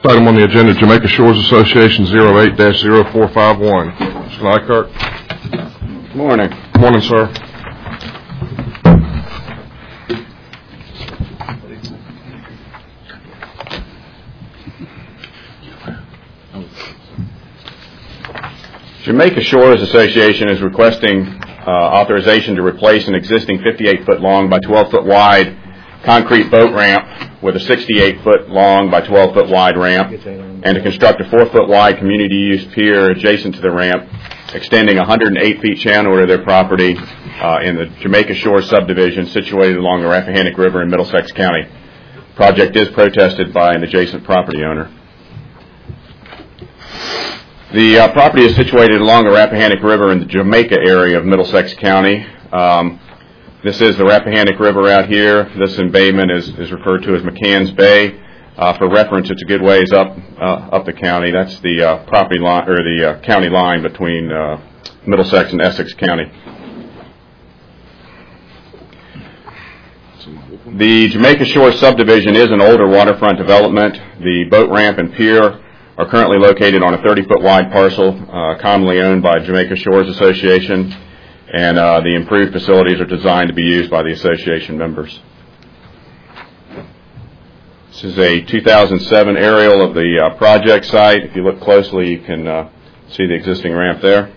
Item on the agenda, Jamaica Shores Association 08-0451. Mr. Nykerk. Good morning. Good morning, sir. Jamaica Shores Association is requesting authorization to replace an existing 58-foot long by 12-foot wide concrete boat ramp with a 68-foot long by 12-foot wide ramp, and to construct a 4-foot wide community use pier adjacent to the ramp, extending 108 feet channel to their property in the Jamaica Shores subdivision situated along the Rappahannock River in Middlesex County. The project is protested by an adjacent property owner. The property is situated along the Rappahannock River in the Jamaica area of Middlesex County. This is the Rappahannock River out here. This embayment is referred to as McCann's Bay. For reference, it's a good ways up the county. That's the property line, or the county line between Middlesex and Essex County. The Jamaica Shore subdivision is an older waterfront development. The boat ramp and pier are currently located on a 30-foot wide parcel commonly owned by Jamaica Shores Association, and the improved facilities are designed to be used by the association members. This is a 2007 aerial of the project site. If you look closely, you can see the existing ramp there.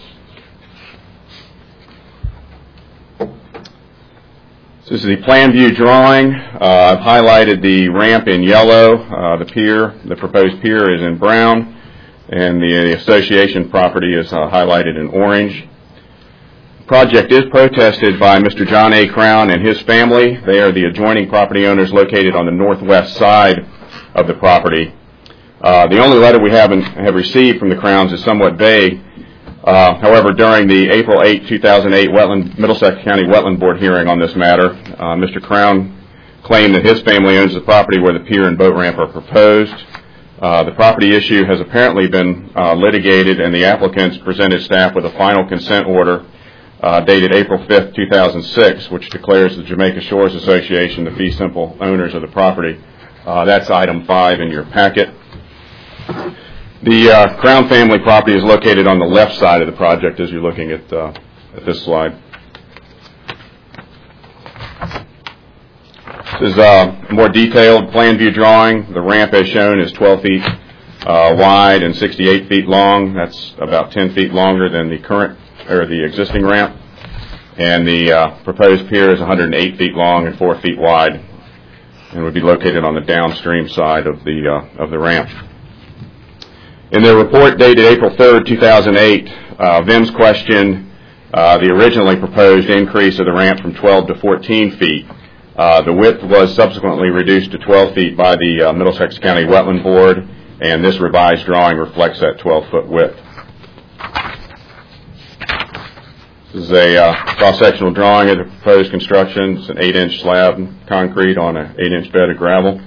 This is the plan view drawing. I've highlighted the ramp in yellow. The proposed pier is in brown, and the association property is highlighted in orange. The project is protested by Mr. John A. Crown and his family. They are the adjoining property owners located on the northwest side of the property. The only letter we have received from the Crowns is somewhat vague. However, during the April 8, 2008 Middlesex County Wetland Board hearing on this matter, Mr. Crown claimed that his family owns the property where the pier and boat ramp are proposed. The property issue has apparently been litigated, and the applicants presented staff with a final consent order dated April 5, 2006, which declares the Jamaica Shores Association the fee simple owners of the property. That's item 5 in your packet. The Crown family property is located on the left side of the project as you're looking at this slide. This is a more detailed plan view drawing. The ramp as shown is 12 feet wide and 68 feet long. That's about 10 feet longer than the existing ramp. And the proposed pier is 108 feet long and 4 feet wide, and would be located on the downstream side of the ramp. In their report dated April 3, 2008, VIMS questioned the originally proposed increase of the ramp from 12 to 14 feet. The width was subsequently reduced to 12 feet by the Middlesex County Wetland Board, and this revised drawing reflects that 12-foot width. This is a cross-sectional drawing of the proposed construction. It's an 8-inch slab concrete on an 8-inch bed of gravel.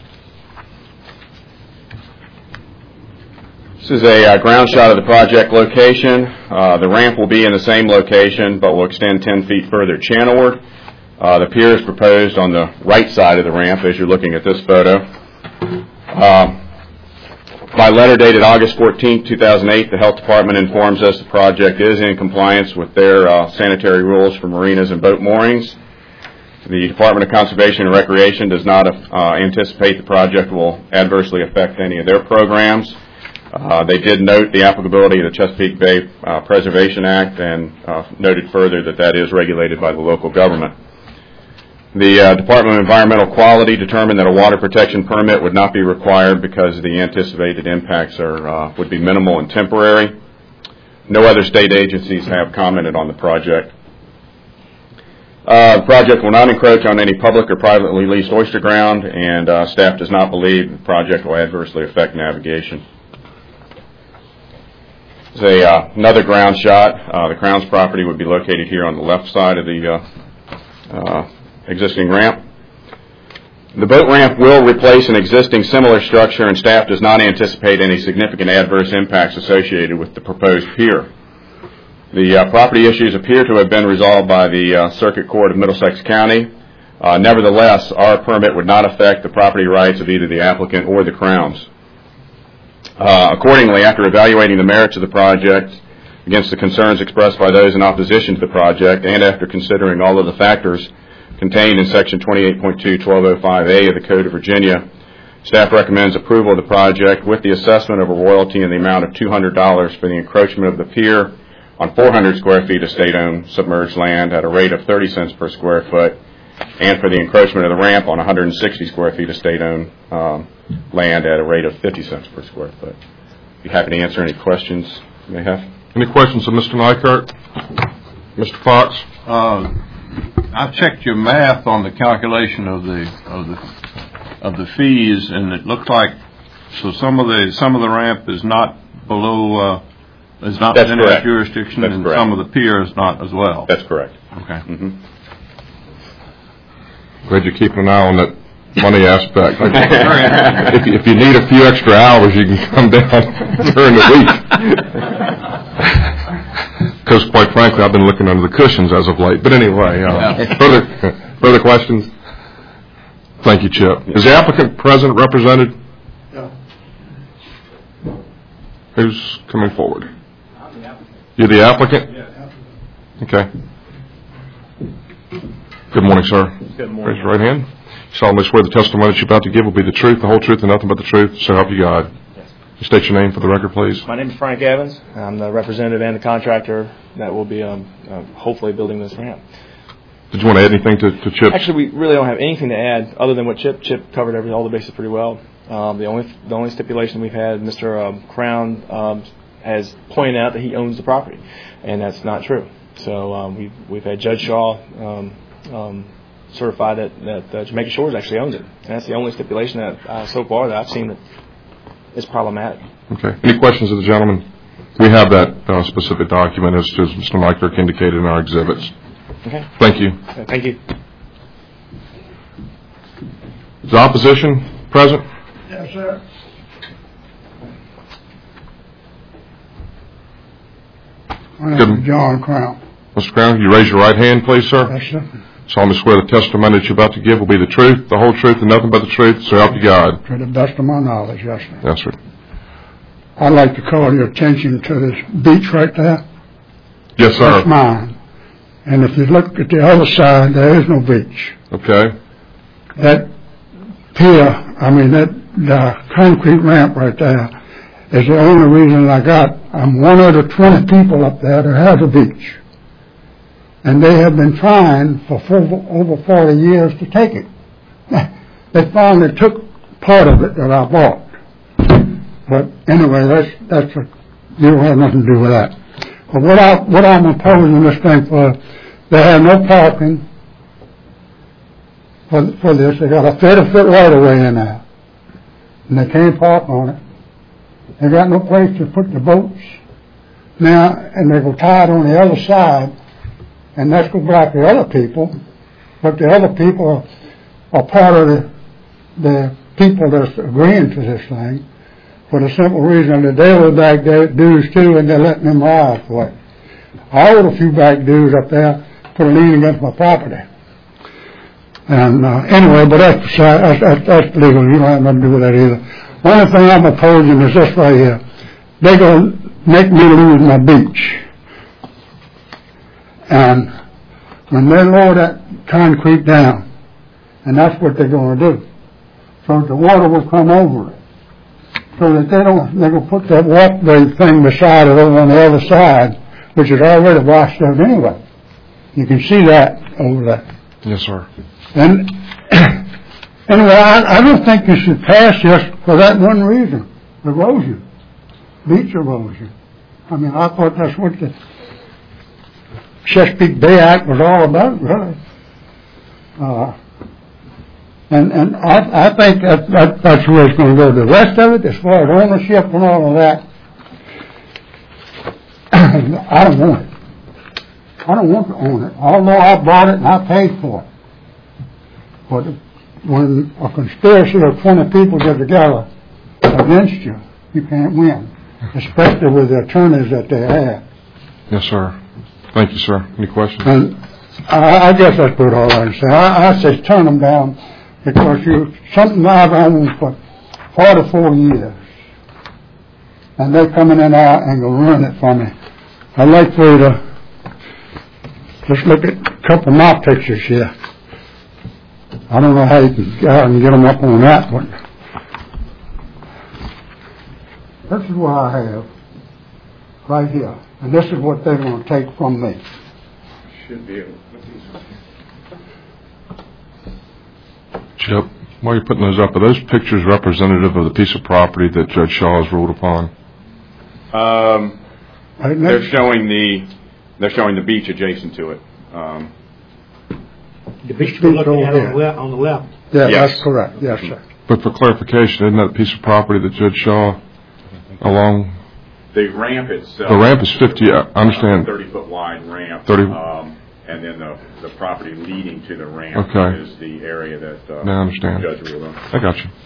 This is a ground shot of the project location. The ramp will be in the same location, but will extend 10 feet further channelward. The pier is proposed on the right side of the ramp as you're looking at this photo. By letter dated August 14, 2008, the Health Department informs us the project is in compliance with their sanitary rules for marinas and boat moorings. The Department of Conservation and Recreation does not anticipate the project will adversely affect any of their programs. They did note the applicability of the Chesapeake Bay Preservation Act and noted further that that is regulated by the local government. The Department of Environmental Quality determined that a water protection permit would not be required because the anticipated impacts would be minimal and temporary. No other state agencies have commented on the project. The project will not encroach on any public or privately leased oyster ground, and staff does not believe the project will adversely affect navigation. This is another ground shot. The Crown's property would be located here on the left side of the existing ramp. The boat ramp will replace an existing similar structure, and staff does not anticipate any significant adverse impacts associated with the proposed pier. The property issues appear to have been resolved by the Circuit Court of Middlesex County. Nevertheless, our permit would not affect the property rights of either the applicant or the Crowns. Accordingly, after evaluating the merits of the project against the concerns expressed by those in opposition to the project, and after considering all of the factors contained in Section 28.2.1205A of the Code of Virginia, staff recommends approval of the project with the assessment of a royalty in the amount of $200 for the encroachment of the pier on 400 square feet of state-owned submerged land at a rate of 30 cents per square foot, and for the encroachment of the ramp on 160 square feet of state-owned land at a rate of 50 cents per square foot. Be happy to answer any questions you may have. Any questions of Mr. Nykert? Mr. Fox? I checked your math on the calculation of the fees, and it looked like some of the ramp is not below is not within our jurisdiction, and some of the pier is not as well. That's correct. Okay. Mm-hmm. Glad you're keeping an eye on that money aspect. If you need a few extra hours, you can come down during the week. Because, quite frankly, I've been looking under the cushions as of late. But anyway, further questions? Thank you, Chip. Is the applicant present, represented? No. Who's coming forward? I'm the applicant. You're the applicant? Yeah. Okay. Good morning, sir. Good morning. Raise your right hand. You solemnly swear the testimony that you're about to give will be the truth, the whole truth, and nothing but the truth, so help you God. Yes. You state your name for the record, please. My name is Frank Evans. I'm the representative and the contractor that will be hopefully building this ramp. Did you want to add anything to Chip? Actually, we really don't have anything to add other than what Chip covered all the bases pretty well. The only stipulation we've had, Mr. Crown has pointed out that he owns the property, and that's not true. So we've had Judge Shaw certify that Jamaica Shores actually owns it, and that's the only stipulation that so far that I've seen that is problematic. Okay. Any questions of the gentleman? We have that specific document as Mr. Nykert indicated in our exhibits. Okay. Thank you. Thank you. Is the opposition present? Yes, sir. My name is John Crown. Mr. Crown, you raise your right hand, please, sir? Yes, sir. Solemnly swear the testimony that you're about to give will be the truth, the whole truth, and nothing but the truth, so help you God. To the best of my knowledge, yes, sir. Yes, sir. I'd like to call your attention to this beach right there. Yes, sir. That's mine. And if you look at the other side, there is no beach. Okay. That pier, the concrete ramp right there is the only reason I'm one of the 20 people up there that has a beach. And they have been trying for over 40 years to take it. They finally took part of it that I bought. But anyway, you don't have nothing to do with that. But what I'm opposing this thing for, they have no parking for this. They got a 30-foot right-of-way in there, and they can't park on it. They got no place to put the boats now, and they go tied on the other side, and that's going to block the other people. But the other people are part of the people that's agreeing to this thing, for the simple reason that they owe back their dues too, and they're letting them ride for it. I owed a few back dues up there, put a lien against my property. And anyway, but that's legal. You don't have nothing to do with that either. Only thing I'm opposing is this right here. They're going to make me lose my beach. And when they lower that concrete down, and that's what they're going to do, so the water will come over it. So that they're going to put that walkway thing beside it over on the other side, which is already washed out anyway. You can see that over there. Yes, sir. And anyway, I don't think you should pass this for that one reason, erosion, beach erosion. I thought that's what the Chesapeake Bay Act was all about, really. And I think that's where it's going to go. The rest of it, as far as ownership and all of that, I don't want it. I don't want to own it, although I bought it and I paid for it. But when a conspiracy of 20 people get together against you, you can't win, especially with the attorneys that they have. Yes, sir. Thank you, sir. Any questions? And I guess that's what all I can say. I say turn them down because something I've owned for 44 years. and they're coming in there and gonna ruin it for me. I'd like for you to just look at a couple of my pictures here. I don't know how you can go out and get them up on that one. This is what I have right here, and this is what they're going to take from me. Should be able to put these on. Chip, while you're putting those up, are those pictures representative of the piece of property that Judge Shaw has ruled upon? They're showing the beach adjacent to it. The beach we're looking at on the left. Yeah, Yes. that's correct. Yes, sir. But for clarification, isn't that piece of property that Judge Shaw along? The ramp itself. The ramp is 50, I understand. 30-foot wide ramp. 30. And then the property leading to the ramp Okay. is the area that Now I understand. the judge ruled on. I got you.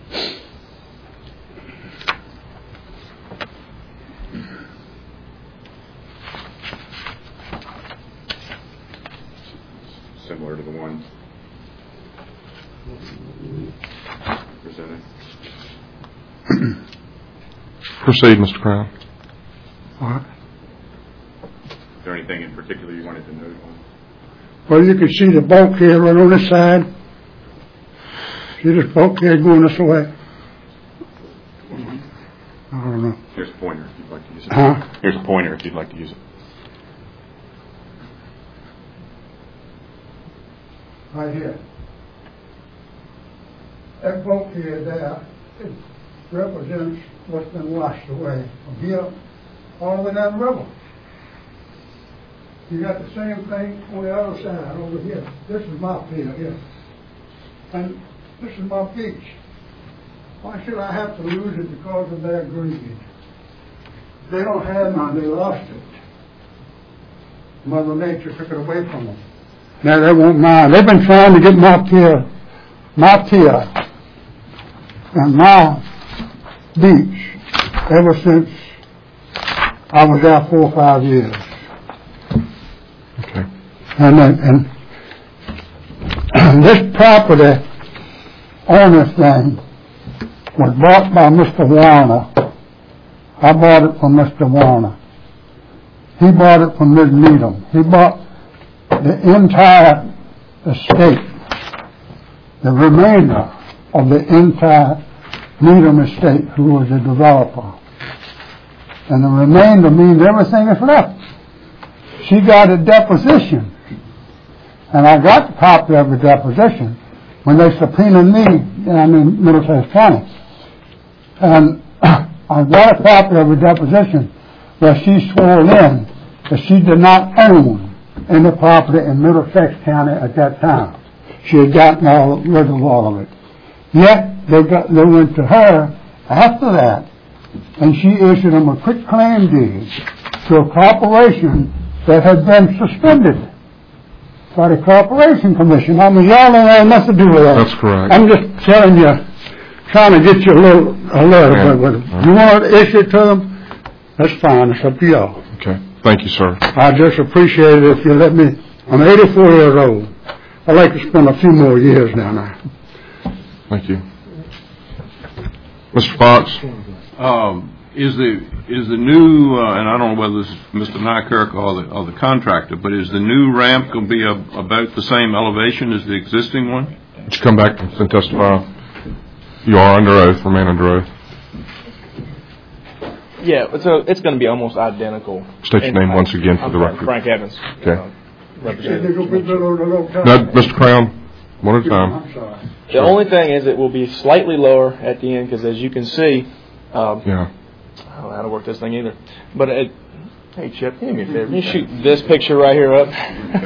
Similar to the one presented. Proceed, Mr. Crown. All right. Is there anything in particular you wanted to note on? Well, you can see the bulkhead right on this side. See this bulkhead going this way? I don't know. Here's a pointer if you'd like to use it. Huh? Here's a pointer if you'd like to use it. Right here. That bulkhead there represents what's been washed away from here all the way down the river. You got the same thing on the other side over here. This is my pier here. And this is my beach. Why should I have to lose it because of their greed? They don't have none, they lost it. Mother Nature took it away from them. Now they won't mind. They've been trying to get my pier and my beach ever since I was there 4 or 5 years. Okay. And this property owner thing was bought by Mr. Warner. I bought it from Mr. Warner. He bought it from Ms. Needham. He bought the entire estate, the remainder of the entire Needham estate, who was a developer. And the remainder means everything is left. She got a deposition, and I got the copy of the deposition when they subpoenaed me in Middlesex County. And I got a copy of the deposition where she swore in that she did not own any property in Middlesex County at that time. She had gotten rid of all of it. Yet they went to her after that, and she issued them a quitclaim deed to a corporation that had been suspended by the Corporation Commission. I mean, y'all don't have nothing to do with that. That's correct. I'm just telling you, trying to get you a little bit. You want to issue it to them? That's fine. It's up to y'all. Okay. Thank you, sir. I just appreciate it if you let me. I'm 84 years old. I'd like to spend a few more years down there. Thank you. Mr. Fox? Is the new and I don't know whether this is Mr. Nykirk or the contractor, but is the new ramp going to be about the same elevation as the existing one? Would you come back and testify? You are under oath. Remain under oath. Yeah, so it's going to be almost identical. State your name once again for the record. Frank Evans. Okay. Representative. No, Mr. Crown, one at a time. I'm sorry. The only thing is it will be slightly lower at the end because, as you can see, Yeah. I don't know how to work this thing either. But hey, Chip, do me a favor. Can you shoot this picture right here up?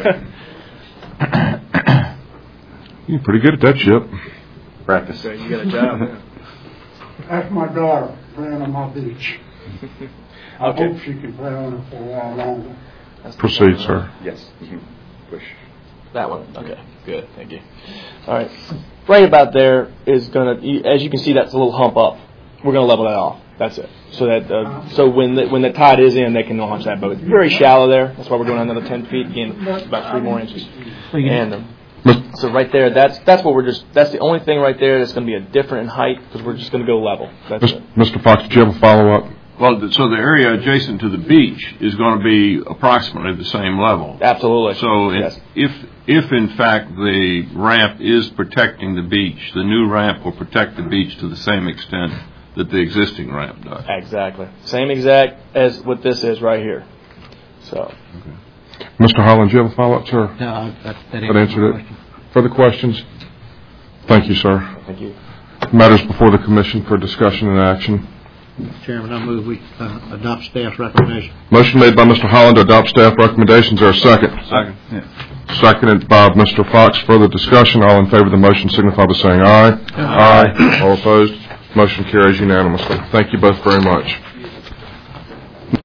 You're pretty good at that, Chip. Practice. So you got a job. Yeah. That's my daughter playing on my beach. I Okay. hope she can play on it for a while longer. Proceed, sir. Yes. Push. That one. Okay. Good. Thank you. All right. Right about there is going to, as you can see, that's a little hump up. We're going to level that off. That's it. So that so when the tide is in, they can launch that boat. It's very shallow there. That's why we're doing another 10 feet. Again, about 3 more inches. And so right there, that's what that's the only thing right there that's going to be a different in height because we're just going to go level. That's it. Mr. Fox, did you have a follow-up? Well, so the area adjacent to the beach is going to be approximately the same level. Absolutely. So yes. if in fact the ramp is protecting the beach, the new ramp will protect the beach to the same extent that the existing ramp does. Exactly. Same exact as what this is right here. So. Okay. Mr. Holland, do you have a follow-up, sir? No, that answered it. Further questions? Thank you, sir. Thank you. Matters before the commission for discussion and action. Mr. Chairman, I move we adopt staff's recommendation. Motion made by Mr. Holland to adopt staff recommendations. Is there a second? Second. Yeah. Seconded by Mr. Fox. Further discussion. All in favor of the motion signify by saying aye. Aye. All opposed? Motion carries unanimously. Thank you both very much.